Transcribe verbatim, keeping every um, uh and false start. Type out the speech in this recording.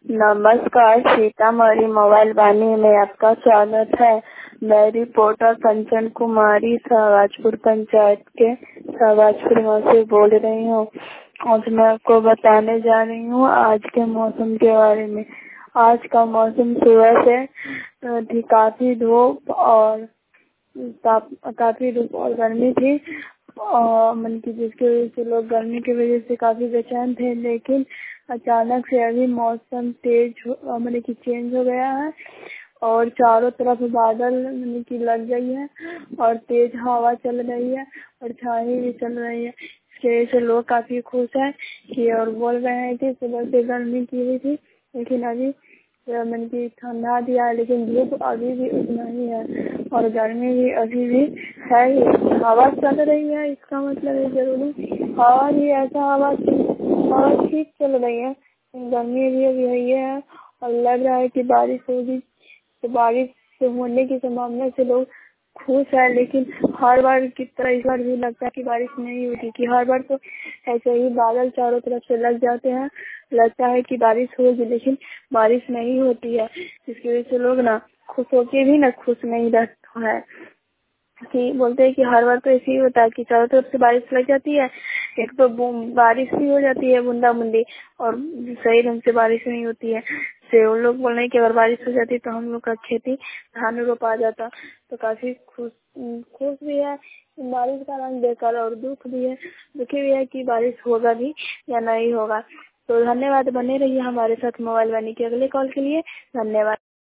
नमस्कार, सीतामढ़ी मोबाइल वाणी में आपका स्वागत है। मैं रिपोर्टर कंचन कुमारी शाहबाजपुर पंचायत के शाहबाजपुर गाँव से बोल रही हूँ। आज मैं आपको बताने जा रही हूँ आज के मौसम के बारे में। आज का मौसम सुबह से थी काफी धूप और काफी धूप और गर्मी थी और मन की जिसकी वजह से लोग गर्मी की वजह से काफी बेचैन थे, लेकिन अचानक से अभी मौसम तेज मतलब कि चेंज हो गया है और चारों तरफ बादल मतलब कि लग गई है और तेज हवा चल रही है और छाई भी चल रही है। इसकी वजह से लोग काफी खुश हैं कि और बोल रहे हैं कि सुबह से गर्मी की हुई थी लेकिन अभी मन की ठंडा दिया है, लेकिन धूप अभी भी उतना ही है और गर्मी भी अभी भी है। हवा चल रही है, इसका मतलब है जरूरी हवा भी ऐसा हवा हवा ठीक चल रही है, गर्मी भी अभी है है और लग रहा है कि बारिश होगी। तो बारिश होने की संभावना से लोग खुश है, लेकिन हर बार की तरह इस बार भी लगता है कि बारिश नहीं होती कि हर बार तो ऐसे ही बादल चारों तरफ से लग जाते हैं, लगता है कि बारिश होगी लेकिन बारिश नहीं होती है। जिसकी वजह से लोग ना खुश होके भी ना खुश नहीं रहते हैं कि बोलते हैं कि हर बार तो ऐसे ही होता है कि चारों तरफ से बारिश लग जाती है, एक तो बारिश भी हो जाती है बूंदा बूंदी और सही ढंग से बारिश नहीं होती है। से उन लोग बोल रहे हैं कि अगर बारिश हो जाती तो हम लोग का खेती धान रोपा जाता। तो काफी खुश खुश भी है बारिश का रंग देखकर और दुख भी है दुखी भी है कि बारिश होगा भी या नहीं होगा। तो धन्यवाद, बने रहिए हमारे साथ मोबाइल वाणी के अगले कॉल के लिए। धन्यवाद।